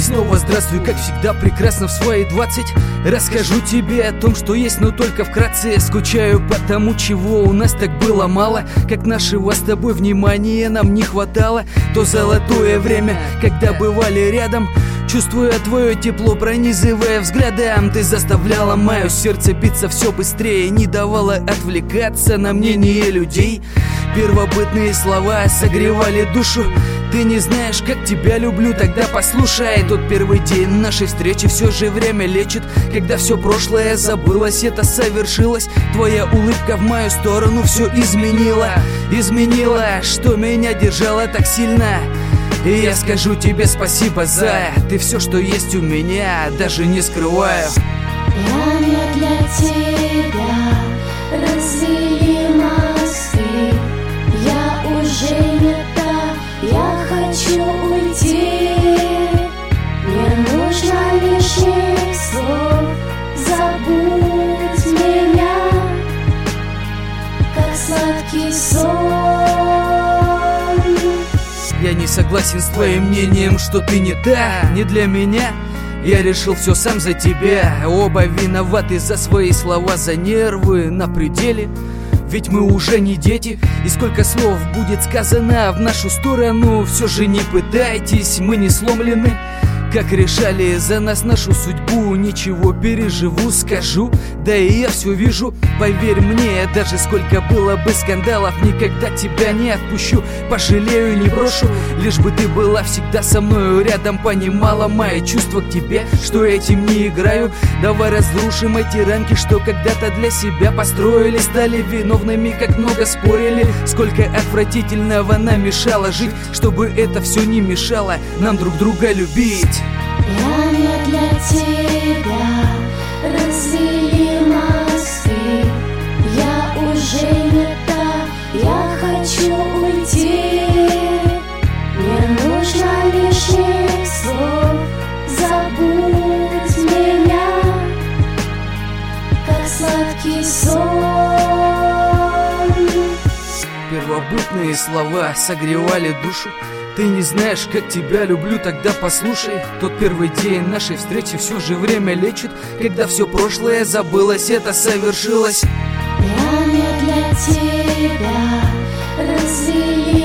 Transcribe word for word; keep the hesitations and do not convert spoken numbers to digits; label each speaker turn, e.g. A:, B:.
A: снова здравствуй, как всегда прекрасно в свои двадцать. Расскажу тебе о том, что есть, но только вкратце. Скучаю по тому, чего у нас так было мало, как нашего с тобой внимания нам не хватало. То золотое время, когда бывали рядом, чувствуя твое тепло, пронизывая взглядом. Ты заставляла мое сердце биться все быстрее, не давала отвлекаться на мнение людей. Первобытные слова согревали душу. Ты не знаешь, как тебя люблю, тогда послушай. Тот первый день нашей встречи все же время лечит. Когда все прошлое забылось, это совершилось. Твоя улыбка в мою сторону все изменила. Изменила, что меня держало так сильно. И я скажу тебе спасибо за ты все, что есть у меня, даже не скрываю.
B: Я не для тебя развели мосты. Я уже не та, я хочу уйти. Мне нужно лишних слов. Забудь меня, как сладкий сон.
A: Я не согласен с твоим мнением, что ты не та, не для меня. Я решил все сам за тебя. Оба виноваты за свои слова, за нервы на пределе. Ведь мы уже не дети, и сколько слов будет сказано в нашу сторону. Все же не пытайтесь, мы не сломлены. Как решали за нас нашу судьбу, ничего, переживу, скажу. Да и я все вижу, поверь мне, даже сколько было бы скандалов, никогда тебя не отпущу, пожалею, не брошу. Лишь бы ты была всегда со мною рядом, понимала мои чувства к тебе, что этим не играю. Давай разрушим эти рамки, что когда-то для себя построили. Стали виновными, как много спорили, сколько отвратительного нам мешало жить, чтобы это все не мешало нам друг друга любить.
B: Я не для тебя развели мосты. Я уже не та, я хочу уйти. Мне нужно лишних слов. Забудь меня, как сладкий сон.
A: Первобытные слова согревали душу. Ты не знаешь, как тебя люблю, тогда послушай. Тот первый день нашей встречи все же время лечит. Когда все прошлое забылось, это совершилось.
B: Я не для тебя развели